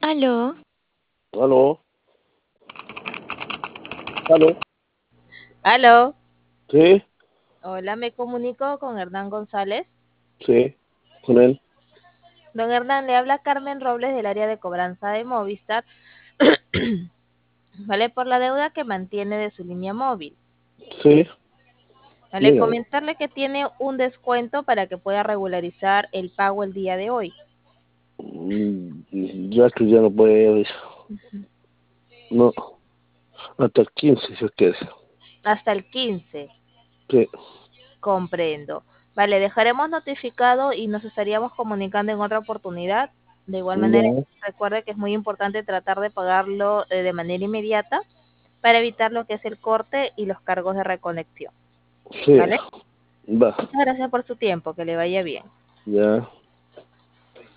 Aló, Aló, aló, aló. sí, Hola, me comunico con Hernán González. sí, con él, Don Hernán, le habla Carmen Robles del área de cobranza de Movistar, ¿vale? Por la deuda que mantiene de su línea móvil. sí, ¿Vale? dígame. Comentarle que tiene un descuento para que pueda regularizar el pago el día de hoy. Ya que ya no puede, no, hasta el 15 si usted quiere. Hasta el 15, Sí, comprendo. Vale, dejaremos notificado y nos estaríamos comunicando en otra oportunidad. De igual manera, ya, recuerde que es muy importante tratar de pagarlo de manera inmediata para evitar lo que es el corte y los cargos de reconexión. sí, ¿Vale? va, Muchas gracias por su tiempo, que le vaya bien. ya.